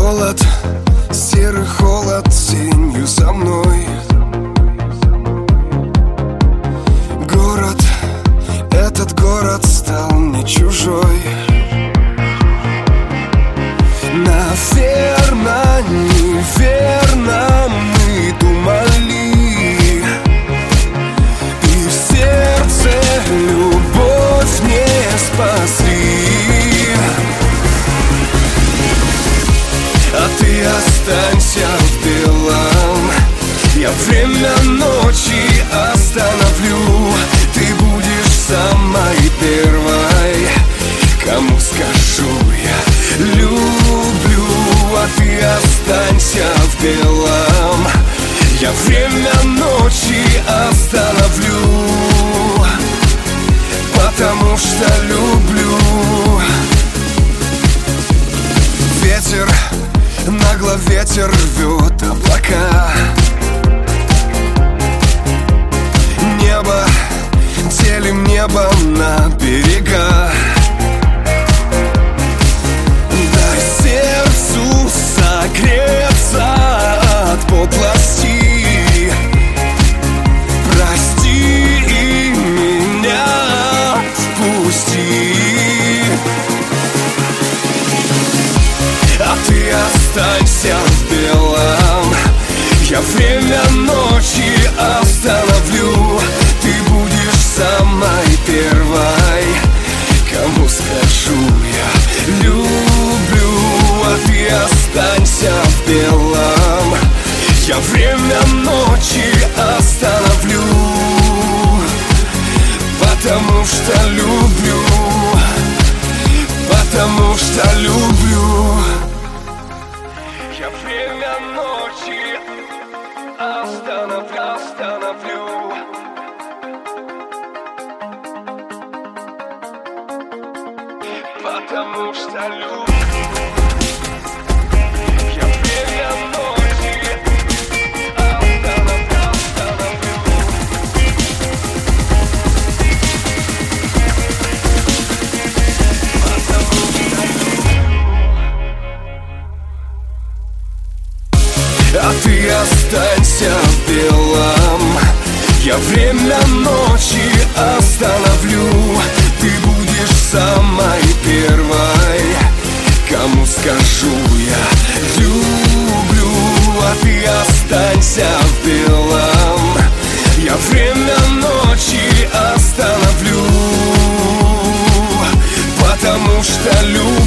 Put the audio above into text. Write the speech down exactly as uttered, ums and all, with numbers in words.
Холод, серый холод тенью за мной. Город, этот город стал мне чужой. Наверно, неверно мы думали, и в сердце любовь не спасли. А ты останься в белом, я время ночи остановлю. Ты будешь самой первой, кому скажу я люблю. А ты останься в белом, я время ночи остановлю, потому что люблю. Ветер, нагло ветер рвет облака. Небо, делим небо на берега. Дай сердцу согреться от подлости. Прости и меня впусти. А ты останься в белом, я время ночи остановлю. Ты будешь самой первой, кому скажу я люблю. А ты останься в белом, я время ночи остановлю, потому что люблю, потому что люблю. Я время ночи остановлю, остановлю, потому что люблю. Я время ночи остановлю, остановлю, потому что люблю. А ты останься в белом, я время ночи остановлю. Ты будешь самой первой, кому скажу я люблю. А ты останься в белом, я время ночи остановлю, потому что люблю.